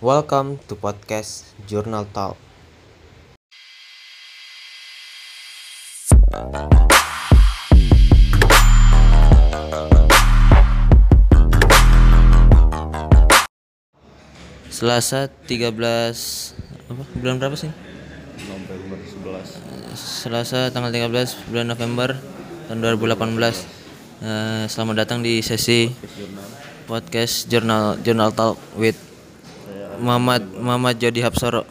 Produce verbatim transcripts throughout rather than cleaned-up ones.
Welcome to podcast Journal Talk. Selasa tiga belas apa? Bulan berapa sih? November sebelas. Selasa tanggal tiga belas bulan November tahun dua ribu delapan belas. Eh, selamat datang di sesi podcast Journal Journal Talk with Muhammad Muhammad Jody Hapsoro.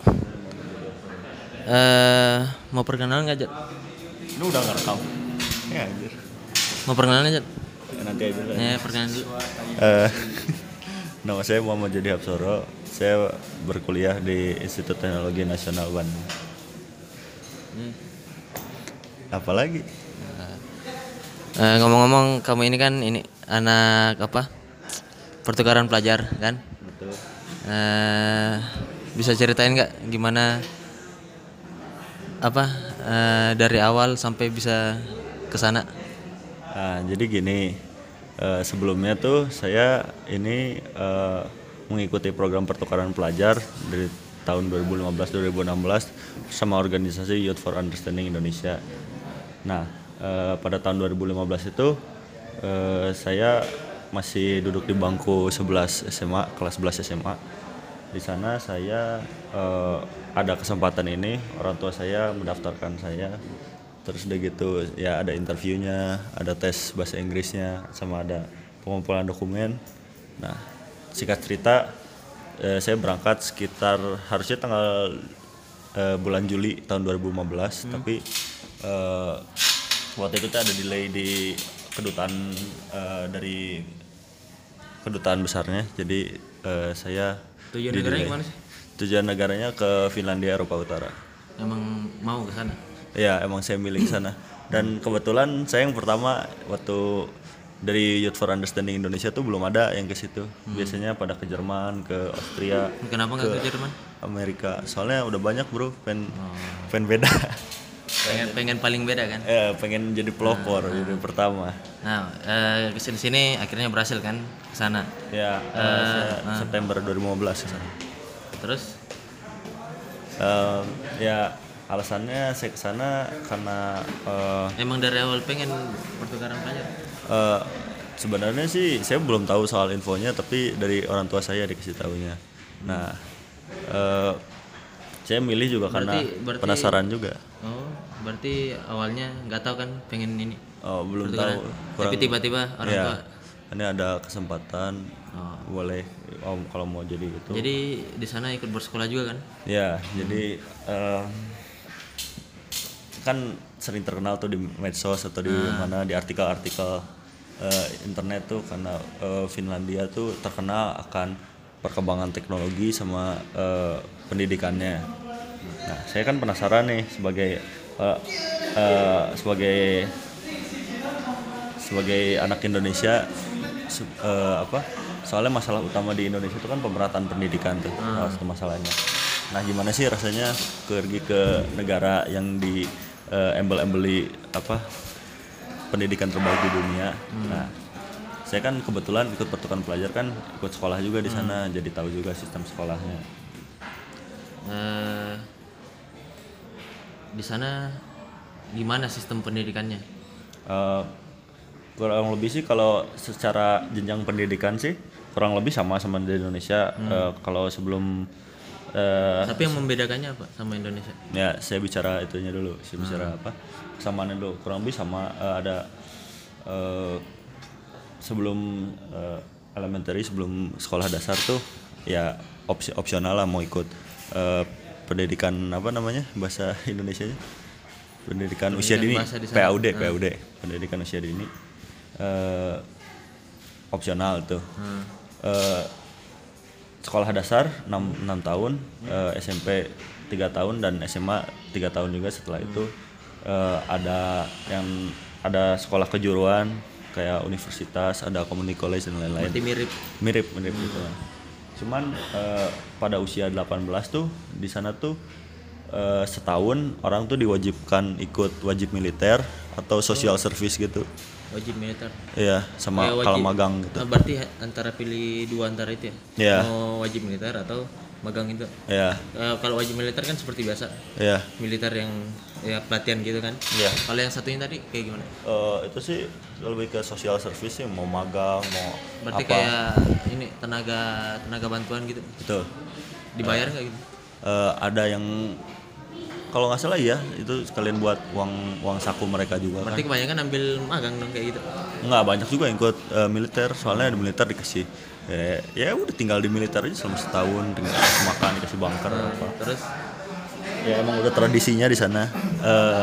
Eh, mau perkenalan nggak, Jod? Ini udah nggak rekam? Ya anjir. Mau perkenalan nggak, Jod? Ya, nanti aja lah. Ya, perkenalan dulu. Eh, nama saya Muhammad Jody Hapsoro. Saya berkuliah di Institut Teknologi Nasional Bandung. Hmm. Apalagi? Eh, ngomong-ngomong, kamu ini kan ini anak apa? Pertukaran pelajar kan? Betul. Eh, bisa ceritain nggak gimana apa eh, dari awal sampai bisa ke sana? Nah, jadi gini, eh, sebelumnya tuh saya ini eh, mengikuti program pertukaran pelajar dari tahun dua ribu lima belas dua ribu enam belas sama organisasi Youth for Understanding Indonesia. Nah, eh, pada tahun dua ribu lima belas itu eh, saya masih duduk di bangku sebelas S M A, kelas sebelas S M A. Di sana saya eh, ada kesempatan ini, orang tua saya mendaftarkan saya. Terus udah gitu ya ada interviewnya, ada tes bahasa Inggrisnya, sama ada pengumpulan dokumen. Nah, singkat cerita eh, saya berangkat sekitar harusnya tanggal eh, bulan Juli tahun dua ribu lima belas, hmm. tapi eh, waktu itu ada delay di kedutaan eh, dari kedutaan besarnya, jadi eh, saya Tujuan negaranya kemana sih? Tujuan negaranya ke Finlandia, Eropa Utara. Emang mau ke sana? Ya, emang saya milih sana. Dan kebetulan saya yang pertama waktu dari Youth for Understanding Indonesia tuh belum ada yang ke situ. Hmm. Biasanya pada ke Jerman, ke Austria. Kenapa nggak ke, ke Jerman? Amerika. Soalnya udah banyak bro, pengen oh. pengen beda. Pengen pengen paling beda kan? Ya, pengen jadi pelopor nah, jadi nah. pertama. Nah, eh, kesini sini akhirnya berhasil kan ke sana. Ya, uh, uh, uh. September dua ribu lima belas ke sana. Terus? Uh, ya alasannya saya kesana karena uh, emang dari awal pengen pertukaran pelajar? Uh, sebenarnya sih saya belum tahu soal infonya, tapi dari orang tua saya dikasih tahunya. Nah, uh, saya milih juga berarti, karena berarti, penasaran juga. Oh, berarti awalnya nggak tahu kan pengen ini? Oh, belum tahu. Kurang, tapi tiba-tiba orang ya, tua. Ini ada kesempatan, oh. boleh oh, kalau mau jadi itu. Jadi di sana ikut bersekolah juga kan? Ya, hmm. jadi. Uh, kan sering terkenal tuh di medsos atau di ah. mana di artikel-artikel uh, internet tuh karena uh, Finlandia tuh terkenal akan perkembangan teknologi sama uh, pendidikannya. Nah, saya kan penasaran nih sebagai uh, uh, sebagai sebagai anak Indonesia uh, apa? Soalnya masalah utama di Indonesia itu kan pemerataan pendidikan tuh, ah. salah satu masalahnya. Nah, gimana sih rasanya pergi ke negara yang di Uh, embel-embeli apa pendidikan terbaik di dunia. Hmm. Nah, saya kan kebetulan ikut pertukaran pelajar kan ikut sekolah juga di sana, hmm. jadi tahu juga sistem sekolahnya. Uh, di sana gimana sistem pendidikannya? Uh, kurang lebih sih kalau secara jenjang pendidikan sih kurang lebih sama sama di Indonesia. Hmm. Uh, kalau sebelum Uh, tapi yang membedakannya apa sama Indonesia? Ya, saya bicara itunya dulu, saya bicara hmm. apa kesamaannya dulu. Kurang lebih sama, uh, ada uh, sebelum uh, elementary, sebelum sekolah dasar tuh ya opsi opsional lah mau ikut uh, pendidikan apa namanya bahasa Indonesianya, pendidikan, pendidikan usia dini, P A U D, hmm. P A U D, pendidikan usia dini, uh, opsional tuh. Hmm. Uh, Sekolah dasar enam, enam tahun, uh, S M P tiga tahun dan S M A tiga tahun juga. Setelah itu uh, ada yang ada sekolah kejuruan kayak universitas, ada community college dan lain-lain. Berarti mirip mirip mirip hmm. gitu. Cuman uh, pada usia delapan belas tuh di sana tuh uh, setahun orang tuh diwajibkan ikut wajib militer atau social service gitu. Wajib militer. Iya, sama kalau magang gitu. Berarti antara pilih dua antara itu ya? Iya. Mau wajib militer atau magang itu. Ya. Uh, kalau wajib militer kan seperti biasa. Ya. Militer yang ya pelatihan gitu kan. Iya. Kalau yang satunya tadi kayak gimana? Uh, itu sih lebih ke social service sih, mau magang, mau berarti apa. kayak ini tenaga tenaga bantuan gitu. Betul. Dibayar nggak uh, gitu? Uh, ada yang kalau nggak salah ya itu sekalian buat uang uang saku mereka juga. Berarti kan. Kebanyakan ambil magang dong kayak gitu? Nggak, banyak juga yang ikut uh, militer, soalnya di militer dikasih ya, ya udah tinggal di militer aja selama setahun, tinggal dikasih makan, dikasih bunker hmm, apa. Terus? Ya emang udah tradisinya di sana. Uh,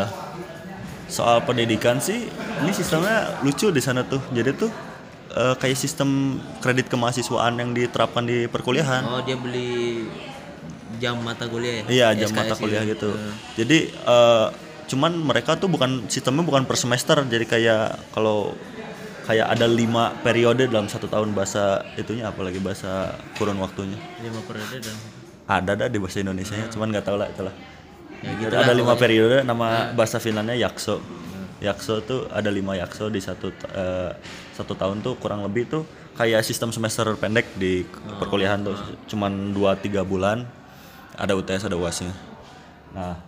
soal pendidikan sih, ini sistemnya lucu di sana tuh. Jadi tuh uh, kayak sistem kredit kemahasiswaan yang diterapkan di perkuliahan. Oh, dia beli jam mata kuliah ya? Iya, jam S K S mata kuliah gitu. gitu. Hmm. Jadi uh, cuman mereka tuh bukan sistemnya bukan per semester. Jadi kayak kalau kayak ada lima periode dalam satu tahun bahasa itunya, apalagi bahasa kurun waktunya. Lima periode dalam. Ada ada di bahasa Indonesianya, hmm. cuman nggak tahu lah itulah. Ya, gitu ada lah, lima pokoknya. Periode, nama hmm. bahasa Finlandnya yakso. Hmm. Yakso tuh ada lima yakso di satu uh, satu tahun tuh kurang lebih tuh kayak sistem semester pendek di hmm. perkuliahan tuh, hmm. cuman dua tiga bulan. Ada U T S, ada U A S-nya. Nah,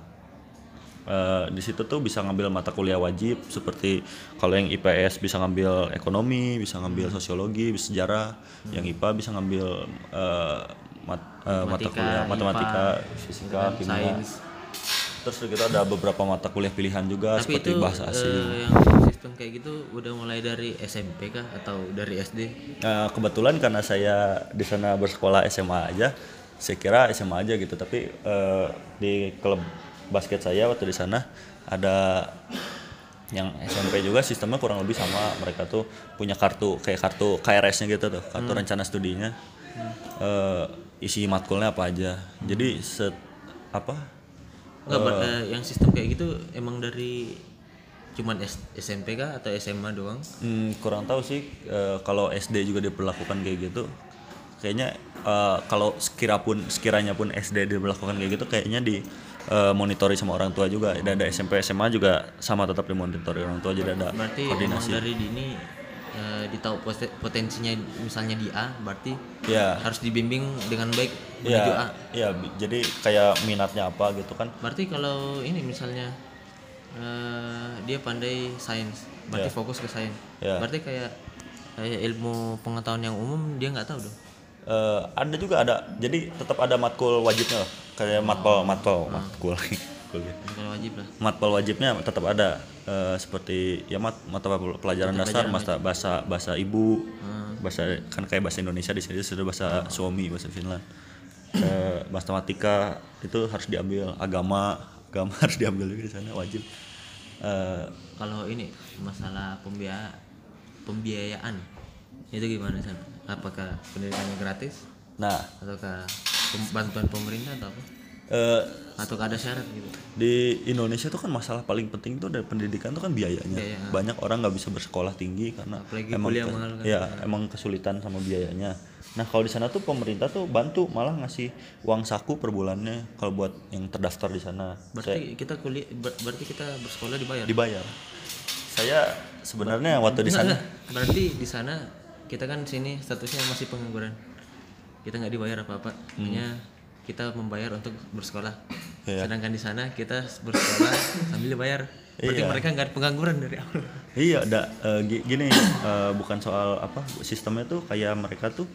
e, di situ tuh bisa ngambil mata kuliah wajib seperti kalau yang I P S bisa ngambil ekonomi, bisa ngambil sosiologi, bisa sejarah. Hmm. Yang I P A bisa ngambil e, mat, e, mata kuliah matematika, I P A, fisika, kimia. Terus kita ada beberapa mata kuliah pilihan juga. Tapi seperti itu, bahasa asing. Uh, yang sistem kayak gitu udah mulai dari S M P kah atau dari S D? Nah, kebetulan karena saya di sana bersekolah S M A aja. Saya kira S M A aja gitu, tapi uh, di klub basket saya waktu di sana ada yang S M P juga, sistemnya kurang lebih sama. Mereka tuh punya kartu kayak kartu K R S-nya gitu tuh, kartu hmm. rencana studinya. Hmm. Uh, isi matkulnya apa aja. Hmm. Jadi set apa? Enggak, uh, uh, yang sistem kayak gitu emang dari cuman S- SMP kah atau S M A doang? Hmm, kurang tahu sih. Uh, kalau S D juga diperlakukan kayak gitu. Kayaknya uh, kalau sekira pun sekiranya pun S D diberlakukan kayak gitu, kayaknya di uh, monitori sama orang tua juga. Dan ada S M P S M A juga sama, tetap dimonitori orang tua, jadi ada berarti koordinasi. Berarti dari dini uh, ditahu potensinya misalnya di A, berarti ya. Harus dibimbing dengan baik menuju ya, A. Iya, jadi kayak minatnya apa gitu kan. Berarti kalau ini misalnya uh, dia pandai sains, berarti ya. Fokus ke sains. Ya. Berarti kayak kayak ilmu pengetahuan yang umum dia nggak tahu dong. Uh, ada juga ada, jadi tetap ada matkul wajibnya loh, kayak matpol matpol hmm. matkul matkul wajib lah. Matpol wajibnya tetap ada, uh, seperti ya mat mata pelajaran mata dasar, bahasa bahasa bahasa ibu, hmm. bahasa kan kayak bahasa Indonesia di sini sudah bahasa hmm. suami, bahasa Finland. Uh, matematika itu harus diambil, agama agama harus diambil juga di sana, wajib. Uh, Kalau ini masalah pembiaya pembiayaan itu gimana sana? Apakah pendidikannya gratis? Nah, ataukah bantuan pemerintah atau apa? Uh, atau ada syarat gitu? Di Indonesia tuh kan masalah paling penting itu dari pendidikan tuh kan biayanya. Biaya. Banyak orang nggak bisa bersekolah tinggi karena apalagi emang kuliah ke, mahal kan. Ya, emang kesulitan sama biayanya. Nah, kalau di sana tuh pemerintah tuh bantu, malah ngasih uang saku per bulannya kalau buat yang terdaftar di sana. Berarti Saya, kita kuliah ber, berarti kita bersekolah dibayar. Dibayar. Saya sebenarnya Ber- waktu di sana berarti di sana kita kan sini statusnya masih pengangguran, kita nggak dibayar apa-apa, hanya hmm. kita membayar untuk bersekolah. Yeah. Sedangkan di sana kita bersekolah sambil dibayar. Berarti iya. Mereka nggak pengangguran dari awal. Iya, ada uh, gini, uh, bukan soal apa sistemnya tuh, kayak mereka tuh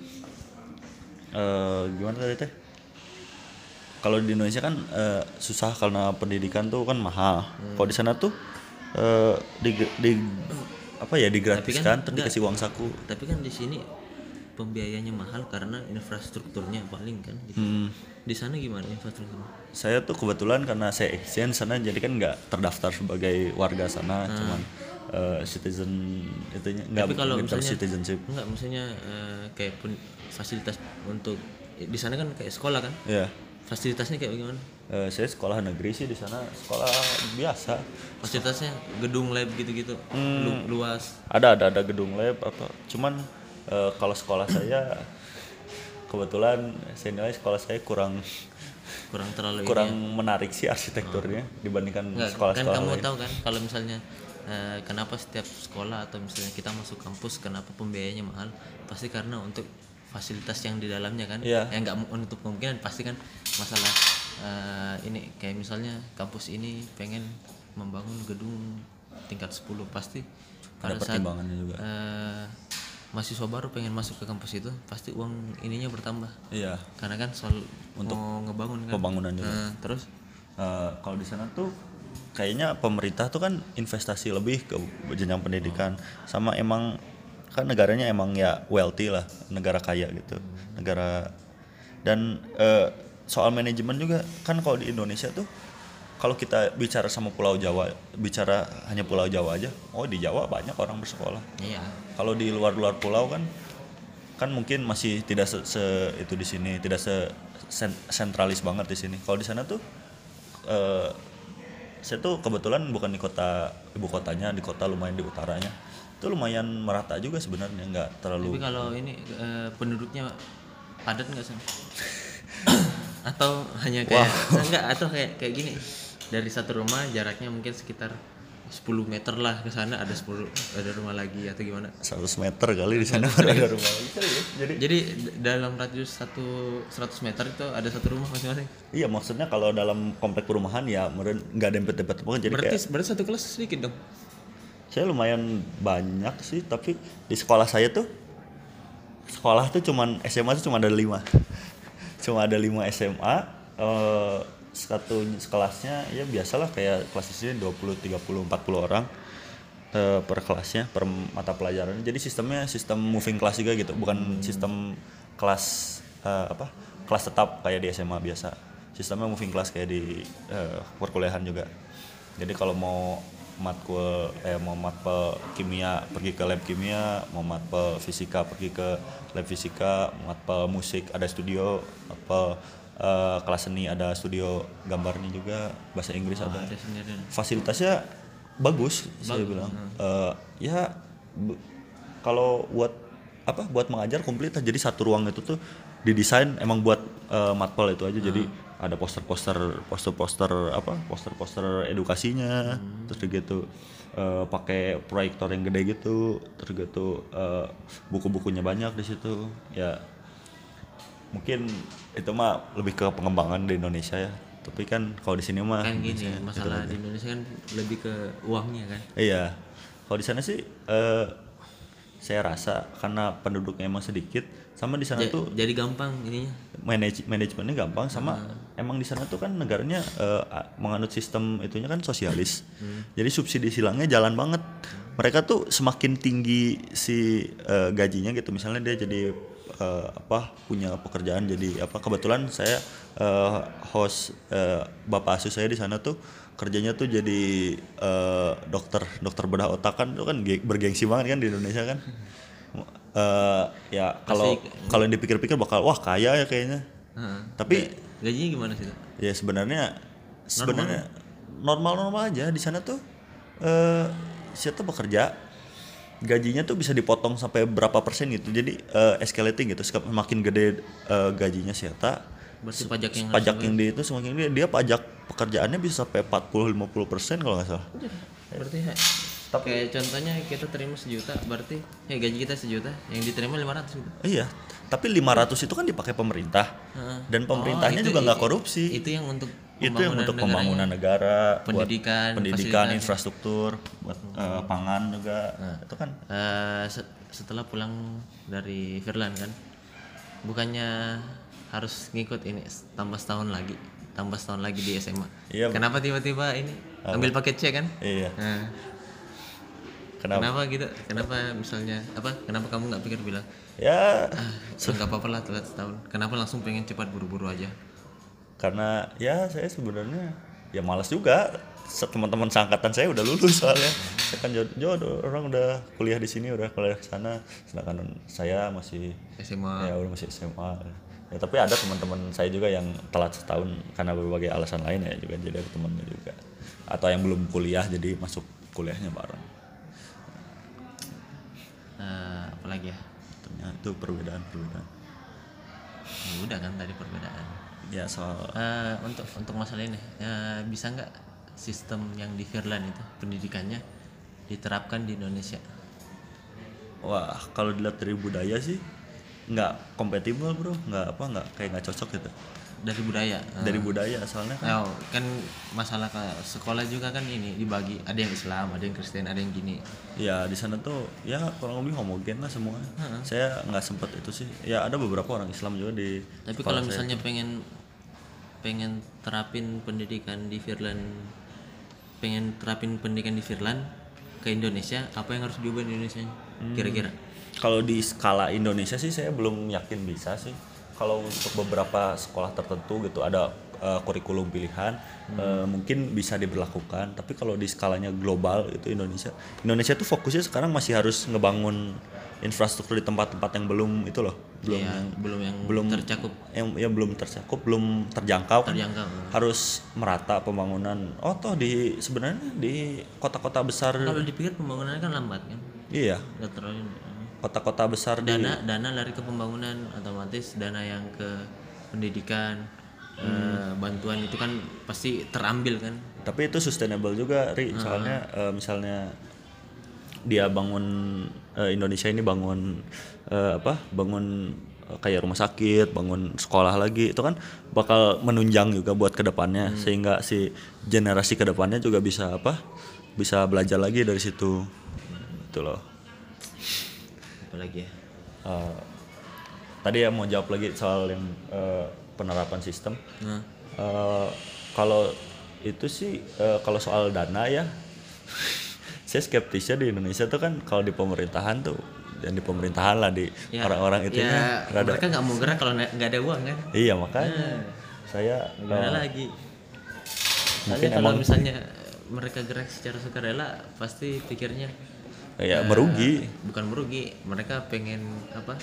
uh, gimana tadi teh? Kalau di Indonesia kan uh, susah karena pendidikan tuh kan mahal. Hmm. Kalau di sana tuh uh, di, di apa ya digratiskan, terus dikasih uang saku. Tapi kan di sini pembiayanya mahal karena infrastrukturnya paling kan gitu. Hmm. Di sana gimana infrastrukturnya? Saya tuh kebetulan karena saya exchange sana, jadi kan nggak terdaftar sebagai warga sana, hmm. cuman uh, citizen itunya nggak. Tapi kalau misalnya citizenship. Enggak, maksudnya uh, kayak pun fasilitas untuk di sana kan kayak sekolah kan? Iya. Yeah. Fasilitasnya kayak bagaimana? Uh, saya sekolah negeri sih di sana, sekolah biasa. Fasilitasnya gedung lab gitu-gitu, hmm, Lu, luas. Ada ada ada gedung lab apa. Cuman uh, kalau sekolah saya kebetulan saya nilai sekolah saya kurang kurang terlalu kurang ini ya? Menarik sih arsitekturnya oh. dibandingkan Nggak, sekolah-sekolah kan kamu lain. Tahu kan kalau misalnya uh, kenapa setiap sekolah atau misalnya kita masuk kampus kenapa pembiayanya mahal? Pasti karena untuk fasilitas yang di dalamnya kan. Iya. Yang nggak menutup kemungkinan pasti kan masalah uh, ini kayak misalnya kampus ini pengen membangun gedung tingkat sepuluh pasti ada pada saat pertimbangannya juga. Uh, mahasiswa baru pengen masuk ke kampus itu pasti uang ininya bertambah. Iya. Karena kan soal Untuk mau ngebangun kan. Pembangunan juga. Nah, terus Uh, kalau di sana tuh kayaknya pemerintah tuh kan investasi lebih ke jenjang pendidikan, sama emang kan negaranya emang ya wealthy lah, negara kaya gitu, negara. Dan uh, soal manajemen juga kan kalau di Indonesia tuh kalau kita bicara sama Pulau Jawa, bicara hanya Pulau Jawa aja, oh di Jawa banyak orang bersekolah. iya. Kalau di luar-luar pulau kan kan mungkin masih tidak se, se itu di sini, tidak se sen, sentralis banget di sini. Kalau di sana tuh Uh, saya tuh kebetulan bukan di kota ibu kotanya, di kota lumayan di utaranya, itu lumayan merata juga sebenarnya, nggak terlalu. Tapi kalau ini uh, penduduknya padat nggak sih? Atau hanya kayak wow. enggak atau kayak kayak gini, dari satu rumah jaraknya mungkin sekitar sepuluh meter lah ke sana ada sepuluh ada rumah lagi atau gimana? seratus meter kali di sana ada rumah lagi. Jadi jadi dalam radius satu seratus meter itu ada satu rumah masing-masing. Iya, maksudnya kalau dalam komplek perumahan ya meren nggak dempet-dempet banget, jadi berarti kayak, berarti satu kelas sedikit dong. Saya lumayan banyak sih, tapi di sekolah saya tuh sekolah tuh cuman S M A tuh cuma ada lima. Cuma ada lima S M A. Uh, satu kelasnya ya biasalah kayak kelas di sini dua puluh, tiga puluh, empat puluh orang uh, per kelasnya, per mata pelajaran. Jadi sistemnya sistem moving class juga gitu, bukan hmm. sistem kelas uh, apa? Kelas tetap kayak di S M A biasa. Sistemnya moving class kayak di uh, perkuliahan juga. Jadi kalau mau matkul eh mau matpel kimia pergi ke lab kimia, mau matpel fisika pergi ke lab fisika, matpel musik ada studio, apa Uh, kelas seni ada studio gambarnya juga, bahasa Inggris oh, ada. ada fasilitasnya bagus, bagus saya bilang. Uh, ya b- kalau buat apa buat mengajar komplit, jadi satu ruang itu tuh didesain emang buat uh, matpel itu aja. Hmm. Jadi ada poster-poster poster-poster apa poster-poster edukasinya, hmm. terus gitu uh, pakai proyektor yang gede gitu, terus gitu uh, buku-bukunya banyak di situ ya. Mungkin itu mah lebih ke pengembangan di Indonesia ya. Tapi kan kalau di sini mah kan gini, masalah di Indonesia kan lebih ke uangnya kan. Iya. Kalau di sana sih uh, saya rasa karena penduduknya emang sedikit, sama di sana ja, tuh jadi gampang ininya. Manage, manajemennya gampang, sama hmm. emang di sana tuh kan negaranya uh, menganut sistem itunya kan sosialis. Hmm. Jadi subsidi silangnya jalan banget. Hmm. Mereka tuh semakin tinggi si uh, gajinya gitu. Misalnya dia jadi Uh, apa punya pekerjaan jadi apa, kebetulan saya uh, host uh, bapak asuh saya di sana tuh kerjanya tuh jadi uh, dokter dokter bedah otak, kan itu kan bergengsi banget kan di Indonesia kan. uh, ya kalau kalau yang dipikir-pikir bakal wah kaya ya kayaknya. Uh, tapi gajinya gimana sih? Ya sebenarnya sebenarnya normal-normal aja di sana tuh. Uh, saya tuh bekerja, gajinya tuh bisa dipotong sampai berapa persen gitu, jadi uh, escalating gitu, semakin gede uh, gajinya Sieta, berarti pajak yang pajak yang di itu semakin gede, dia pajak pekerjaannya bisa sampai empat puluh sampai lima puluh persen kalau nggak salah. Berarti ya, tapi kayak contohnya kita terima sejuta, berarti ya gaji kita sejuta, yang diterima lima ratus gitu. Iya, tapi lima ratus itu kan dipakai pemerintah, uh, dan pemerintahnya oh, itu, juga nggak korupsi. Itu yang untuk itu yang untuk pembangunan negara, pendidikan, buat pendidikan, infrastruktur, buat uh, pangan juga. Nah, itu kan. Uh, setelah pulang dari Finland kan, bukannya harus ngikut ini tambah setahun lagi, tambah setahun lagi di S M A. Iya, kenapa tiba-tiba ini apa? Ambil paket C kan? Iya. Nah, kenapa? Kenapa gitu? Kenapa misalnya apa? Kenapa kamu nggak pikir bilang? Ya, ah, nggak apa-apa lah telat setahun. Kenapa langsung pengen cepat buru-buru aja? Karena ya saya sebenarnya ya malas juga. Teman-teman seangkatan saya udah lulus soalnya. Saya kan jodoh, orang udah kuliah di sini, udah kuliah ke sana, sedangkan saya masih S M A. Ya udah masih S M A. Ya tapi ada teman-teman saya juga yang telat setahun karena berbagai alasan lain ya, juga jadi ada temannya juga. Atau yang belum kuliah jadi masuk kuliahnya bareng. Uh, apalagi ya? Ternyata itu perbedaan-perbedaan. Ya udah kan tadi perbedaan. Ya soal uh, untuk untuk masalah ini uh, bisa nggak sistem yang di Finland itu pendidikannya diterapkan di Indonesia? Wah, kalau dilihat dari budaya sih nggak kompatibel bro, nggak apa nggak kayak nggak cocok gitu dari budaya. dari budaya soalnya kan. Oh, kan masalah ke sekolah juga kan ini dibagi, ada yang Islam, ada yang Kristen, ada yang gini. Ya di sana tuh ya kurang lebih homogen lah semua. Uh-huh. Saya nggak sempet itu sih. Ya ada beberapa orang Islam juga di. Tapi kalau misalnya saya pengen pengen terapin pendidikan di Finland, pengen terapin pendidikan di Finland ke Indonesia, apa yang harus diubah di Indonesia? Hmm. Kira-kira? Kalau di skala Indonesia sih saya belum yakin bisa sih. Kalau untuk beberapa sekolah tertentu gitu ada uh, kurikulum pilihan, hmm. uh, mungkin bisa diberlakukan. Tapi kalau di skalanya global itu Indonesia, Indonesia tuh fokusnya sekarang masih harus ngebangun infrastruktur di tempat-tempat yang belum itu loh, belum ya, yang belum yang belum tercakup, yang ya belum tercakup, belum terjangkau. Terjangkau. Harus merata pembangunan. Oh toh di sebenarnya di kota-kota besar. Kalau dipikir pembangunannya kan lambat kan? Iya. Gak terlalu. Kota-kota besar dana di... dana lari ke pembangunan, otomatis dana yang ke pendidikan, hmm. eh, bantuan itu kan pasti terambil kan. Tapi itu sustainable juga Ri, soalnya uh, misalnya dia bangun uh, Indonesia ini bangun uh, apa bangun uh, kayak rumah sakit, bangun sekolah lagi, itu kan bakal menunjang juga buat kedepannya, hmm. sehingga si generasi kedepannya juga bisa apa bisa belajar lagi dari situ. hmm. Itu loh. Lagi ya. Uh, tadi ya mau jawab lagi soal yang uh, penerapan sistem. Hmm. Uh, kalau itu sih uh, kalau soal dana ya, saya skeptisnya di Indonesia tuh kan kalau di pemerintahan tuh, dan di pemerintahan lah di ya, orang-orang itu ya, rada, mereka nggak mau gerak kalau nggak ada uang kan. Iya makanya hmm. saya gimana uh, lagi. Mungkin kalau emang, misalnya mereka gerak secara sukarela pasti pikirnya ya merugi. Uh, bukan merugi, mereka pengen apa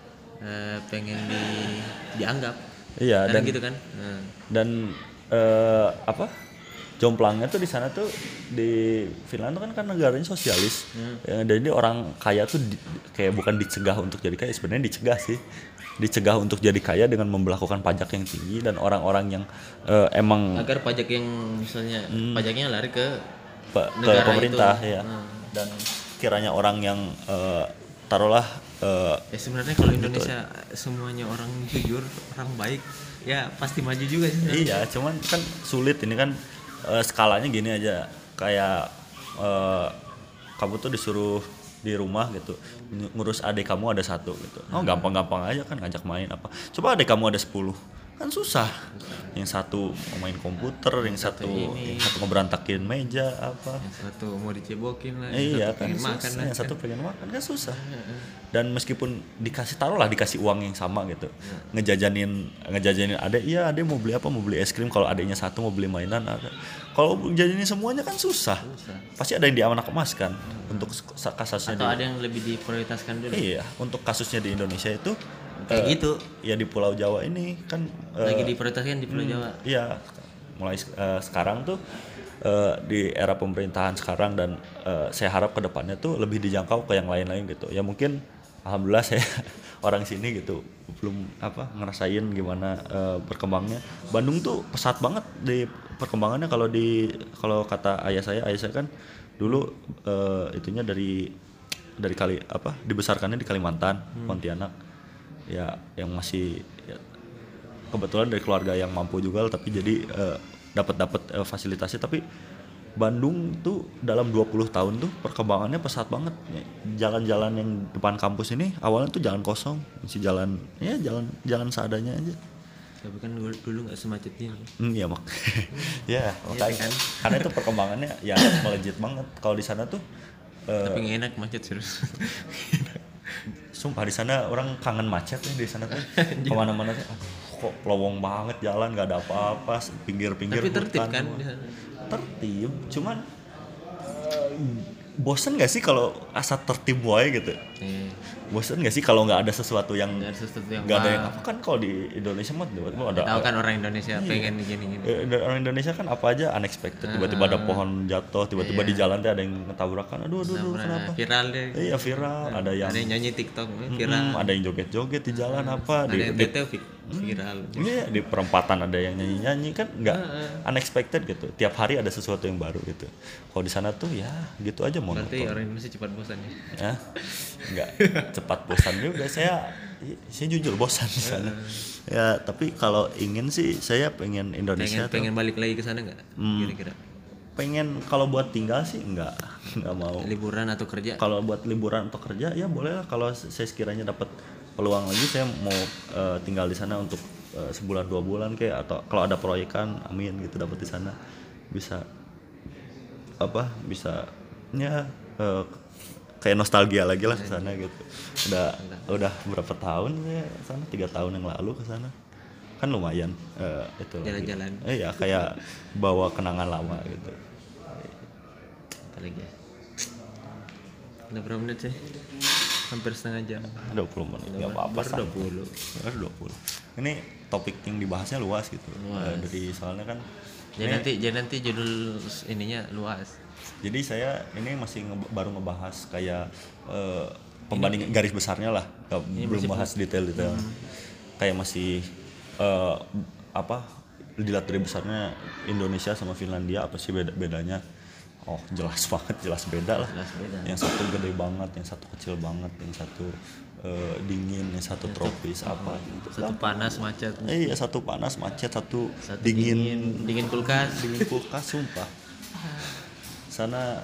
uh, pengen di dianggap iya dan gitu kan. uh. Dan uh, apa jomplangnya tuh di sana tuh di Finland tuh kan kan negaranya sosialis. hmm. Ya, jadi orang kaya tuh di, kayak bukan dicegah untuk jadi kaya, sebenarnya dicegah sih dicegah untuk jadi kaya dengan memberlakukan pajak yang tinggi, dan orang-orang yang uh, emang agar pajak yang misalnya hmm, pajaknya lari ke pe, ke pemerintah itu. Ya hmm. Dan kiranya orang yang uh, taruhlah uh, ya sebenarnya kalau Indonesia gitu, semuanya orang jujur, orang baik, ya pasti maju juga sih. Iya, cuman kan sulit ini kan uh, skalanya gini aja, kayak uh, kamu tuh disuruh di rumah gitu ngurus adik kamu ada satu gitu. Oh gampang-gampang aja kan ngajak main apa. Coba adik kamu ada sepuluh, kan susah. Yang satu mau main komputer, yang satu, satu yang satu ngeberantakin meja apa, yang satu mau dicebokin lah, yang iya, satu kan pengen susah, makan lah, yang satu pengen makan kan susah. Dan meskipun dikasih taruhlah dikasih uang yang sama gitu, ngejajanin ngejajanin adek, iya adek mau beli apa, mau beli es krim, kalau adeknya satu mau beli mainan ada. Kalau jajanin semuanya kan susah. susah. Pasti ada yang diamanah kemaskan. hmm. Untuk kasusnya atau di, ada yang lebih diprioritaskan dulu. Iya, untuk kasusnya di Indonesia itu kayak uh, gitu ya di Pulau Jawa ini kan lagi uh, diprioritaskan di Pulau hmm, Jawa. Iya, mulai uh, sekarang tuh uh, di era pemerintahan sekarang, dan uh, saya harap kedepannya tuh lebih dijangkau ke yang lain-lain gitu. Ya mungkin alhamdulillah saya orang sini gitu belum apa ngerasain gimana uh, berkembangnya. Bandung tuh pesat banget di perkembangannya. Kalau di kalau kata ayah saya, ayah saya kan dulu uh, itunya dari dari kali apa dibesarkannya di Kalimantan, hmm. Pontianak. Ya yang masih ya, kebetulan dari keluarga yang mampu juga, tapi jadi uh, dapat dapat uh, fasilitasnya. Tapi Bandung tuh dalam dua puluh tahun tuh perkembangannya pesat banget. Jalan-jalan yang depan kampus ini awalnya tuh jalan kosong, masih jalan ya jalan jalan seadanya aja. Tapi kan dulu nggak semacet ini. Hmm, ya mak. ya makanya kan. Karena itu perkembangannya ya melejit banget. Kalau di sana tuh. Tapi nggak enak macet terus. Sumpah di sana orang kangen macet nih di sana tuh. Kemana-mana tuh, aduh kok pelowong banget jalan, nggak ada apa-apa, pinggir-pinggir. Tapi tertib kan? Tertib, cuman uh, bosen nggak sih kalau asal tertib wae gitu? Hmm. Bosen nggak sih kalau nggak ada sesuatu yang nggak ada yang apa kan? Kalau di Indonesia mah ada. Tahu kan orang Indonesia iya. pengen gini-gini. Eh, orang Indonesia kan apa aja unexpected. Tiba-tiba ada pohon jatuh, tiba-tiba iya. di jalan tuh ada yang ngetabrakan. Aduh, aduh, aduh kenapa? Viral deh. Iya viral. Ada yang ada yang nyanyi TikTok viral. Hmm, ada yang joget-joget di jalan hmm. apa? Ada di, yang di, viral. Iya di perempatan ada yang nyanyi-nyanyi kan nggak uh, uh. unexpected gitu. Tiap hari ada sesuatu yang baru gitu. Kalau di sana tuh ya gitu aja monoton. Berarti orang Indonesia cepat bosan ya? Ya, nggak cepat bosan juga. Saya saya jujur bosan di sana. Ya tapi kalau ingin sih saya pengen Indonesia. Pengen, pengen balik lagi ke sana nggak? Hmm. Kira-kira? Pengen kalau buat tinggal sih enggak, enggak mau. Liburan atau kerja? Kalau buat liburan atau kerja ya boleh lah. Kalau saya sekiranya dapat peluang lagi saya mau uh, tinggal di sana untuk uh, sebulan dua bulan kayak, atau kalau ada proyekan amin gitu dapat di sana bisa apa bisa ya uh, kayak nostalgia lagi lah ke sana gitu. Udah udah berapa tahun ya sana, tiga tahun yang lalu ke sana. Kan lumayan uh, itu jalan-jalan. Eh ya kayak bawa kenangan lama gitu. Apalagi ya? Udah berapa menit sih? Hampir setengah jam. dua puluh menit. Enggak apa-apa. dua puluh. dua puluh. Ini topik yang dibahasnya luas gitu. Luas. Uh, dari soalnya kan jadi ini, nanti jadi nanti judul ininya luas. Jadi saya ini masih nge- baru ngebahas kayak uh, pembanding ini, garis besarnya lah, gak, belum bahas detail-detail. Hmm. Kayak masih uh, apa dilihat dari besarnya Indonesia sama Finlandia apa sih beda bedanya? Oh jelas banget, jelas beda lah. Jelas beda. Yang satu gede banget, yang satu kecil banget, yang satu uh, dingin, yang satu yang tropis satu, apa? Gitu. Satu panas macet. Eh, iya satu panas macet, satu, satu dingin, dingin, dingin kulkas, dingin kulkas sumpah. Sana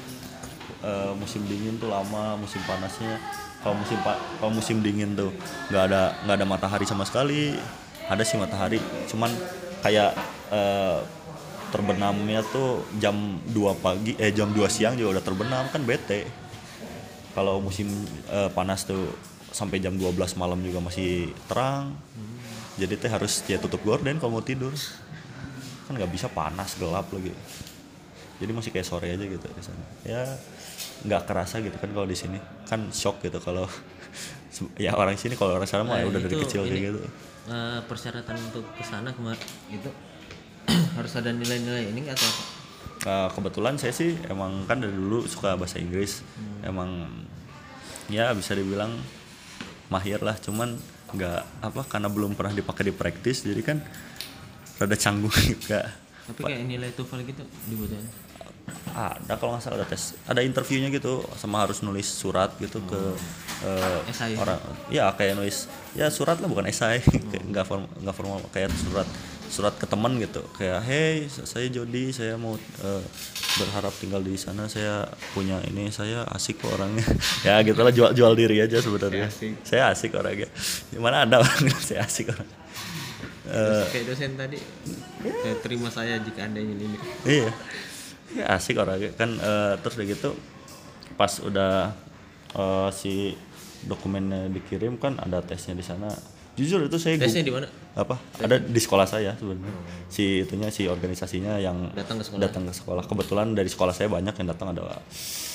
uh, musim dingin tuh lama, musim panasnya kalau musim pa- kalau musim dingin tuh nggak ada nggak ada matahari sama sekali. Ada sih matahari, cuman kayak uh, terbenamnya tuh jam dua pagi eh jam dua siang juga udah terbenam, kan bete. Kalau musim uh, panas tuh sampai jam dua belas malam juga masih terang. Hmm. Jadi teh harus ya tutup gorden kalau mau tidur. Kan nggak bisa, panas gelap lagi. Jadi masih kayak sore aja gitu di sana. Ya nggak kerasa gitu kan kalau di sini. Kan shock gitu kalau ya orang sini, kalau orang sana mah ya udah dari kecil kayak gitu. Uh, persyaratan untuk kesana kemarin itu harus ada nilai-nilai ini atau apa? Uh, kebetulan saya sih emang kan dari dulu suka bahasa Inggris. Hmm. Emang ya bisa dibilang mahir lah. Cuman nggak apa karena belum pernah dipakai di praktis. Jadi kan rada canggung juga. Tapi kayak nilai TOEFL gitu dibutuhin? Ada kalau nggak salah ada tes, ada interviewnya gitu, sama harus nulis surat gitu oh. ke uh, orang, ya kayak nulis ya surat lah bukan esai, oh. nggak formal nggak formal kayak surat surat ke teman gitu, kayak hey saya Jody, saya mau uh, berharap tinggal di sana, saya punya ini, saya asik kok orangnya, ya gitulah, jual jual diri aja sebenarnya, saya asik orangnya, gimana ada orang saya asik orang. Uh, kayak dosen tadi ya. Terima saya jika anda ingin ini. Iya ya, asik orangnya kan. Uh, terus udah gitu pas udah uh, si dokumennya dikirim kan ada tesnya di sana. Jujur itu saya tesnya di mana? Apa tesnya? Ada di sekolah saya sebenarnya. Hmm. Si itunya si organisasinya yang datang ke sekolah. Datang ke sekolah. Kebetulan dari sekolah saya banyak yang datang, ada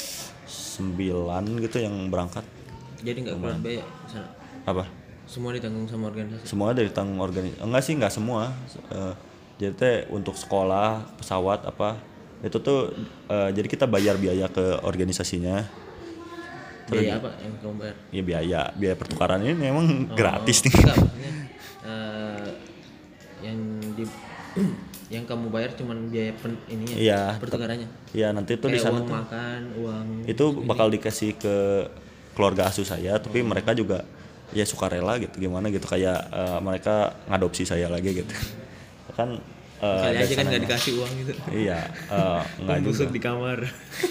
sembilan gitu yang berangkat. Jadi nggak keluar biaya di sana? Apa? Semua ditanggung sama organisasi? Semua dari tanggung organisasi. Enggak sih, enggak semua. Uh, jadi teh untuk sekolah, pesawat apa itu tuh uh, jadi kita bayar biaya ke organisasinya. Biaya apa yang kamu bayar? Ya biaya, biaya pertukaran ini memang oh, gratis nih. Enggak, maksudnya uh, yang di yang kamu bayar cuman biaya pen, ininya, ya, pertukarannya. Iya, nanti tuh di sana uang makan, uang itu bakal dikasih ke keluarga asuh saya, tapi oh. mereka juga ya sukarela gitu, gimana gitu, kayak uh, mereka ngadopsi saya lagi gitu. Kan uh, kali aja kan nggak dikasih uang gitu. Iya, uh, nggak busuk di kamar.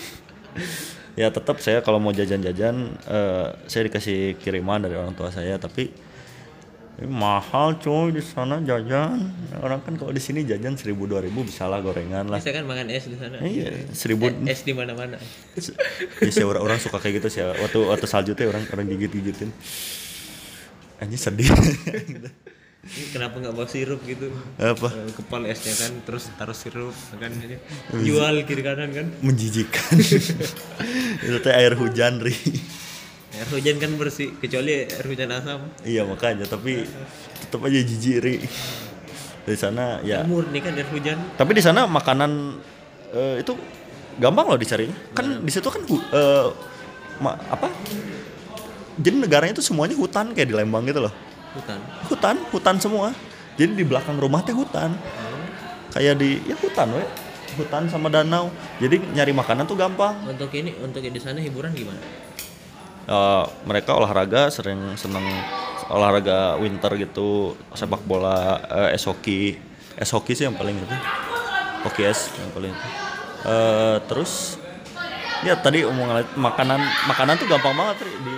Ya tetap saya kalau mau jajan-jajan uh, saya dikasih kiriman dari orang tua saya, tapi eh, mahal cuy di sana jajan. Orang kan kalau di sini jajan seribu dua ribu bisa lah, gorengan lah. Bisa kan makan es di sana. Iya, seribu. Es di mana-mana. Ya sih orang-orang suka kayak gitu sih. Waktu waktu salju teh orang orang gigit-gigitin. Anjir sedih. Kenapa nggak bawa sirup gitu? Apa? Kepal esnya kan, terus taruh sirup, kan jual kiri kanan kan? Menjijikan. Itu teh air hujan ri. Air hujan kan bersih, kecuali air hujan asam. Iya makanya, tapi tetap aja jijik ri. Di sana ya. Murni kan air hujan. Tapi di sana makanan uh, itu gampang loh dicarinya. Kan di situ kan uh, ma- apa? Jadi negaranya itu semuanya hutan kayak di Lembang gitu loh. Hutan. Hutan, hutan semua. Jadi di belakang rumah teh hutan. Hmm. Kayak di ya hutan we. Hutan sama danau. Jadi nyari makanan tuh gampang. Untuk ini, untuk di sana hiburan gimana? Uh, mereka olahraga sering seneng olahraga winter gitu, sepak bola, eh, es hoki. Es hoki sih yang paling itu. Hoki es yang paling itu. Eh, terus ya tadi omongan makanan makanan tuh gampang banget Ri, di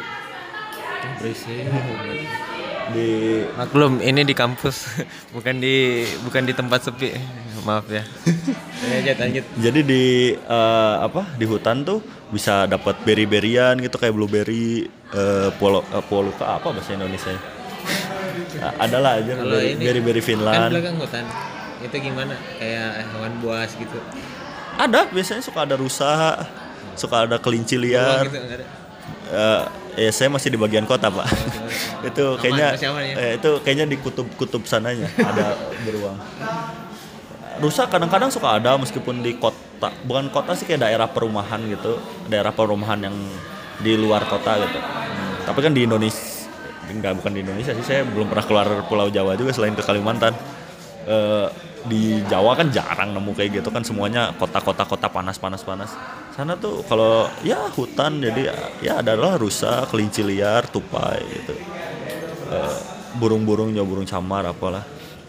di Maklum ini di kampus bukan di bukan di tempat sepi. Maaf ya. Lanjut lanjut. Jadi di uh, apa di hutan tuh bisa dapat beri-berian gitu kayak blueberry, uh, polo, uh, poluka apa bahasa Indonesia? Nah, adalah aja beri, beri-beri Finland. Kan belakang hutan. Itu gimana? Kayak hewan buas gitu. Ada biasanya suka ada rusa, suka ada kelinci liar. Gitu, uh, ya saya masih di bagian kota pak. Oh, itu aman, kayaknya ya? eh, itu kayaknya di kutub-kutub sananya ada beruang. Rusa kadang-kadang suka ada meskipun di kota, bukan kota sih kayak daerah perumahan gitu, daerah perumahan yang di luar kota gitu. Hmm. Tapi kan di Indonesia, enggak bukan di Indonesia sih, saya belum pernah keluar Pulau Jawa juga selain ke Kalimantan. E, di Jawa kan jarang nemu kayak gitu kan, semuanya kota-kota kota panas-panas-panas. Sana tuh kalau ya hutan, jadi ya adalah rusa, kelinci liar, tupai gitu. E, burung-burung, ya burung camar apalah.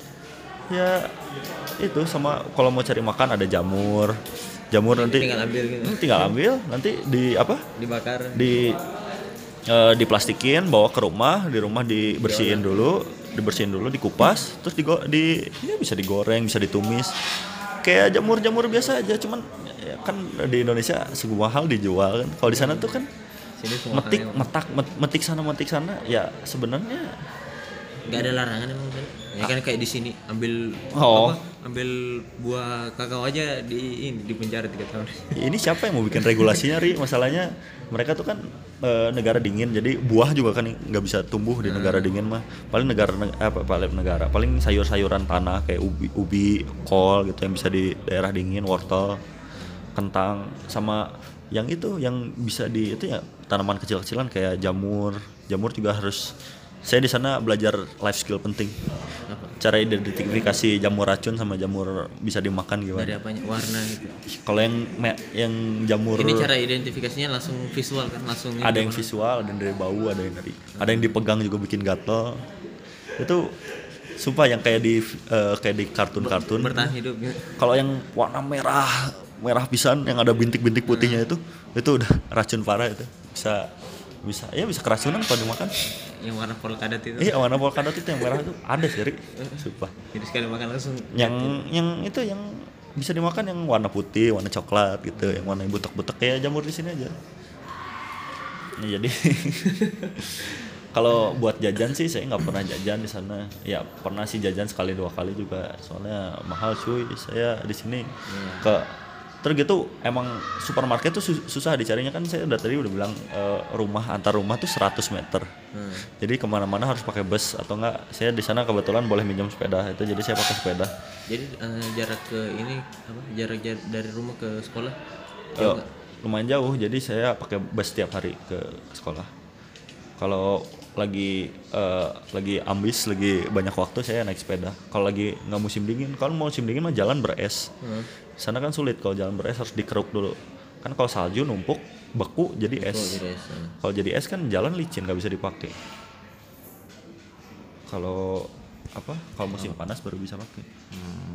Ya itu sama kalau mau cari makan ada jamur. Jamur nanti tinggal ambil gitu. Tinggal ambil, nanti di apa? Dibakar. Di e, diplastikin, bawa ke rumah, di rumah dibersihin dulu, dibersihin dulu, dikupas, terus di, di ya bisa digoreng, bisa ditumis. Kayak jamur-jamur biasa aja, cuman ya kan di Indonesia segu mahal dijual kan. Kalau di sana tuh kan metik, metak, metik sana, metik sana, ya sebenarnya nggak ada larangan emang kan? Ya kan kayak di sini ambil oh. apa? Ambil buah kakao aja di ini di penjara tiga tahun. Ini siapa yang mau bikin regulasinya Ri? Masalahnya mereka tuh kan e, negara dingin, jadi buah juga kan nggak bisa tumbuh di hmm. negara dingin mah. Paling negara apa paling negara paling sayur-sayuran tanah kayak ubi, ubi, kol gitu yang bisa di daerah dingin, wortel, kentang, sama yang itu yang bisa di itu ya tanaman kecil-kecilan kayak jamur. Jamur juga harus. Saya di sana belajar life skill penting. Cara identifikasi jamur racun sama jamur bisa dimakan gimana? Dari apanya? Warna gitu. Kalau yang yang jamur ini cara identifikasinya langsung visual kan, langsung ada yang mana? Visual, ada yang dari bau, ada yang dari hmm. ada yang dipegang juga bikin gatel. Itu sumpah yang kayak di uh, kayak di kartun-kartun. Bertahan hidup gitu. Kalau yang warna merah, merah pisan yang ada bintik-bintik putihnya hmm. itu, itu udah racun parah itu. Bisa bisa ya bisa keracunan kalau dimakan. Yang warna polkadot itu. Iya, warna polkadot itu yang merah itu ada sih, sumpah. Jadi sekali makan langsung yang jatuh. Yang itu yang bisa dimakan yang warna putih, warna coklat gitu, yang warna butek-butek kayak jamur di sini aja. Nah, jadi kalau buat jajan sih saya nggak pernah jajan di sana. Ya pernah sih jajan sekali dua kali juga, soalnya mahal cuy. Saya di sini hmm. ke terus gitu emang supermarket tuh susah dicarinya kan. Saya udah tadi udah bilang uh, rumah antar rumah tuh seratus meter. Hmm. Jadi kemana-mana harus pakai bus atau enggak. Saya di sana kebetulan boleh minjem sepeda itu, jadi saya pakai sepeda. Jadi uh, jarak ke ini apa? Jarak jar- dari rumah ke sekolah? Uh, lumayan jauh. Jadi saya pakai bus setiap hari ke sekolah. Kalau lagi uh, lagi ambis, lagi banyak waktu saya naik sepeda. Kalau lagi nggak musim dingin, kalau musim dingin mah jalan beres. Hmm. Sana kan sulit, kalau jalan beres harus dikeruk dulu. Kan kalau salju numpuk beku jadi es. Oh, ya. Kalau jadi es kan jalan licin nggak bisa dipakai. Kalau apa? Kalau musim oh. panas baru bisa pakai. Hmm.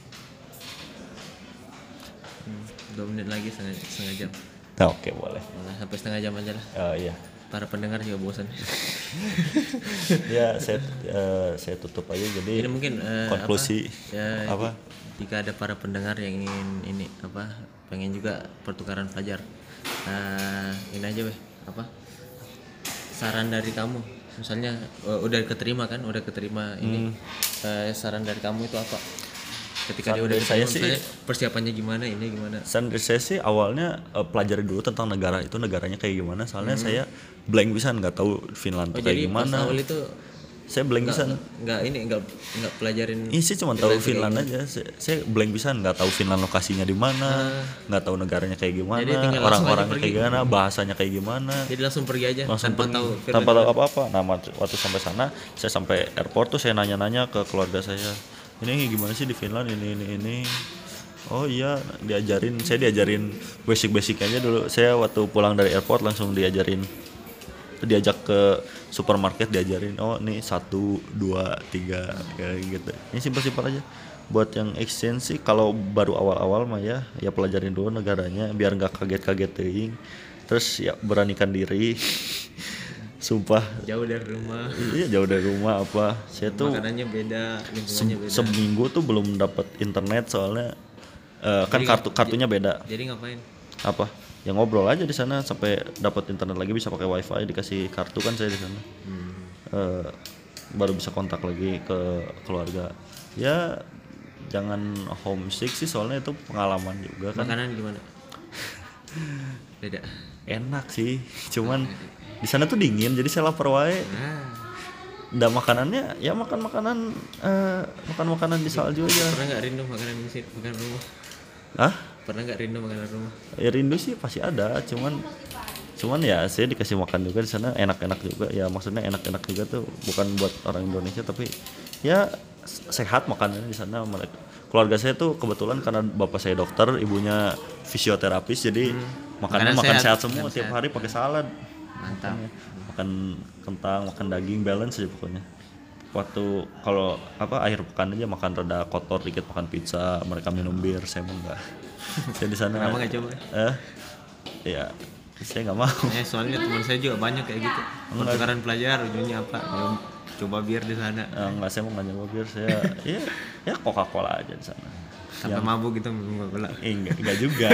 Hmm, dua menit lagi setengah, setengah jam. Nah, oke okay, boleh. Nah, sampai setengah jam aja lah. Oh iya. Para pendengar juga bosan. Ya saya uh, saya tutup aja jadi. Ini mungkin uh, konklusi apa? Ya, apa? Jika ada para pendengar yang ingin ini apa pengen juga pertukaran pelajar, uh, ini aja weh apa saran dari kamu misalnya uh, udah keterima kan udah keterima ini hmm. uh, saran dari kamu itu apa ketika dia udah keterima misalnya persiapannya gimana ini gimana? Saran dari saya sih awalnya uh, pelajari dulu tentang negara itu negaranya kayak gimana soalnya hmm. saya blank bisa nggak tahu Finland oh, kayak gimana. Awal itu saya blank bisa nggak ini nggak nggak pelajarin ini sih cuma tahu Finland aja saya, saya blank bisa nggak tahu Finland lokasinya di mana nggak tahu negaranya kayak gimana orang-orangnya kayak gimana bahasanya kayak gimana jadi langsung pergi aja langsung tanpa pergi, tahu tanpa tahu apa-apa. Nah waktu sampai sana saya sampai airport tuh saya nanya-nanya ke keluarga saya ini gimana sih di Finland ini ini ini oh iya diajarin saya diajarin basic-basic aja dulu. Saya waktu pulang dari airport langsung diajarin diajak ke supermarket diajarin, oh nih satu dua tiga kayak gitu. Ini simpel-simpel aja. Buat yang exchange sih kalau baru awal-awal mah ya ya pelajarin dulu negaranya biar nggak kaget-kaget teuing. Terus ya beranikan diri. Sumpah Jauh dari rumah. iya jauh dari rumah apa saya tuh Makanannya beda, lingkungannya se- beda. seminggu tuh belum dapat internet soalnya eh, kan Jadi kartu ngap- kartunya beda. Jadi ngapain? Apa ya ngobrol aja di sana sampai dapat internet lagi bisa pakai wifi dikasih kartu kan saya di sana. Hmm. Eh, baru bisa kontak lagi ke keluarga ya. Jangan homesick sih soalnya itu pengalaman juga kan. Makanan gimana? Beda. Enak sih cuman di sana tuh dingin jadi saya lapar wae. Nah, Nggak makanannya ya makan makanan eh, makan makanan di salju aja. pernah nggak rindu makanan di sini, makanan rumah? Hah? Pernah nggak rindu makanan rumah? Ya rindu sih pasti ada cuman cuman ya saya dikasih makan juga di sana enak-enak juga ya maksudnya enak-enak juga tuh bukan buat orang Indonesia tapi ya sehat makanannya di sana. Mereka keluarga saya tuh kebetulan karena bapak saya dokter ibunya fisioterapis jadi hmm. makanan Makanan makan sehat, sehat semua makanan tiap sehat. hari pakai salad. Mantap. Makanya, makan kentang makan daging balance aja pokoknya. Waktu kalau apa akhir pekan aja makan rada kotor dikit makan pizza mereka minum bir saya mau enggak. Saya di sana Kenapa nggak coba? eh ya saya nggak mau. Ya soalnya teman saya juga banyak kayak gitu. Pertukaran pelajar ujungnya apa? Ya, coba bir di sana. Eh, enggak saya mau nggak nyoba bir saya ya ya Coca Cola aja di sana. Sampai mabuk gitu minum Coca-Cola. Eh, enggak, enggak juga.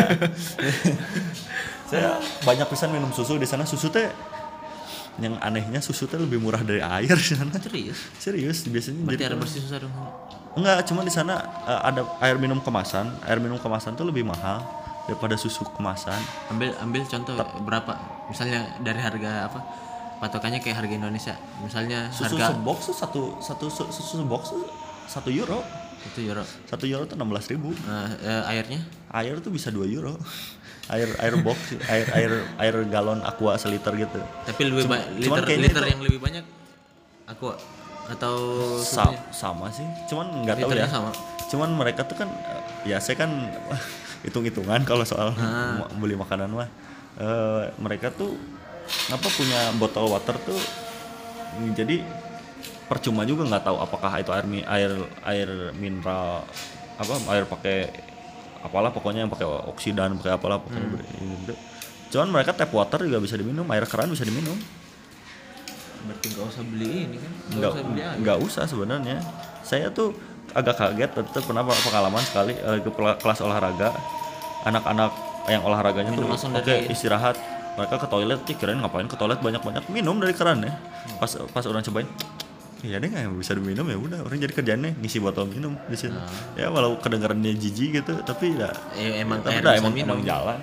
Saya banyak pisan minum susu di sana. Susu teh yang anehnya susu teh lebih murah dari air di sana. Serius? Serius biasanya Berarti jadi air bersih susah dong. enggak, cuma di sana eh, ada air minum kemasan. Air minum kemasan tuh lebih mahal daripada susu kemasan. Ambil ambil contoh berapa? Misalnya dari harga apa? Patokannya kayak harga Indonesia. Misalnya Susu harga sebox tuh satu satu su- susu box tuh satu euro. itu euro. Satu euro tuh enam belas ribu. Nah, eh, airnya Air tuh bisa dua euro. Air air box, air air air galon aqua seliter gitu. tapi lebih Cuma- ba- cuman liter kayaknya liter itu- yang lebih banyak aku atau Sa- susunya? sama sih cuman nggak tahu Liternya ya sama. cuman mereka tuh kan eh, ya saya kan hitung-hitungan kalau soal Ah. ma- beli makanan mah. Eh, mereka tuh apa punya botol water tuh jadi percuma juga nggak tahu apakah itu air mi- air air mineral apa air pakai apalah pokoknya yang pakai oksidan pakai apalah pokoknya Hmm. ber- gitu. Cuman mereka tap water juga bisa diminum, air keran bisa diminum. Berarti nggak usah beli ini kan? nggak usah beli air. nggak usah sebenarnya. Saya tuh agak kaget tetap pernah pengalaman sekali eh, ke pela- kelas olahraga anak-anak yang olahraganya Minum tuh langsung oke dari- istirahat mereka ke toilet sih kirain ngapain ke toilet banyak-banyak minum dari keran ya. Pas pas orang cobain iya deh nggak bisa diminum ya udah orang jadi kerjanya ngisi botol minum di sini. Ya walau kedengarannya jijik gitu tapi ya Eh, emang tapi air dah, bisa emang, minum. emang jalan.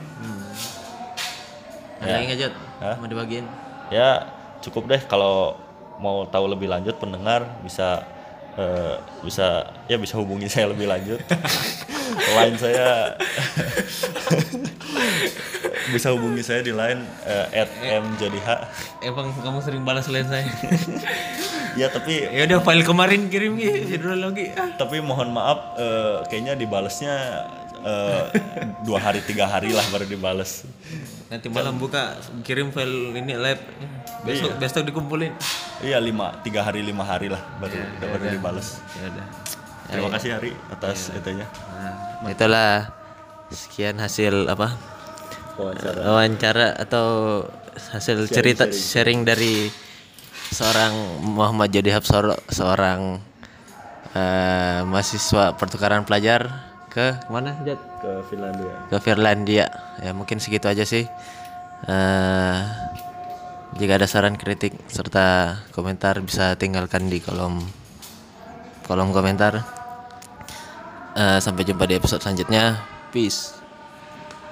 Ada Ya. lagi nggak Jod? Hah? Mau dibagiin? Ya cukup deh kalau mau tahu lebih lanjut pendengar bisa eh, bisa ya bisa hubungi saya lebih lanjut. Line saya bisa hubungi saya di line eh, at mjodh. Emang kamu sering balas lain saya. Ya tapi Ya udah file kemarin kirim gitu hidrologi. Ah. tapi mohon maaf eh, kayaknya dibalesnya eh, dua hari tiga hari lah baru dibales. Nanti malam buka kirim file ini lab. Besok besok dikumpulin. Iya lima tiga hari lima hari lah baru baru dibales. Ya udah. Terima kasih Hari atas itunya. Nah, itulah sekian hasil apa? Wawancara atau hasil cerita sharing dari seorang Muhammad Jody Hapsoro, seorang eh, mahasiswa pertukaran pelajar ke mana Jod? Ke Finlandia. Ke Finlandia. Ya mungkin segitu aja sih. Eh, jika ada saran kritik serta komentar bisa tinggalkan di kolom kolom komentar. Eh, sampai jumpa di episode selanjutnya. Peace.